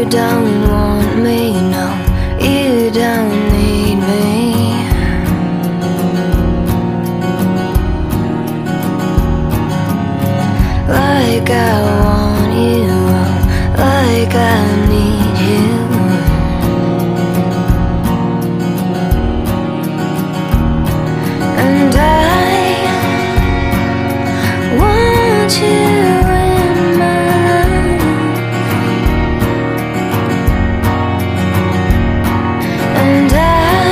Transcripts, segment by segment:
don't want me, no, you don't need me. Like I want you, like I need you. And I want you in my life. And I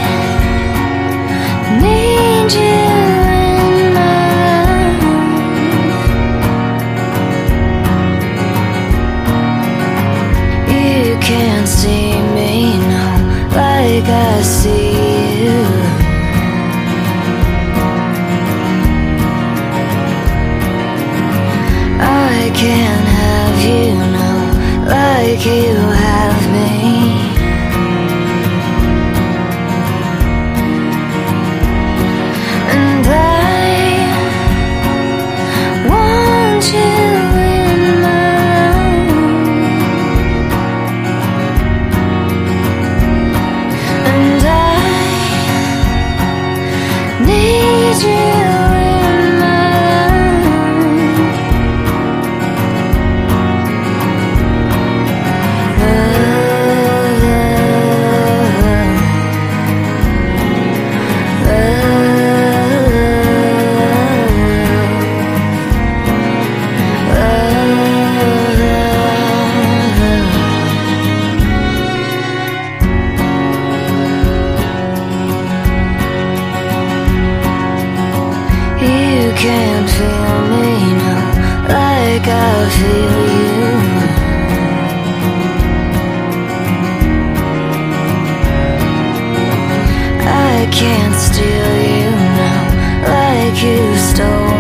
need you in my life. You can't see me now like I see you. I can't have you now like you have me. And I want you in my life. And I need you in my life. You can't feel me now like I feel you. I can't steal you now like you stole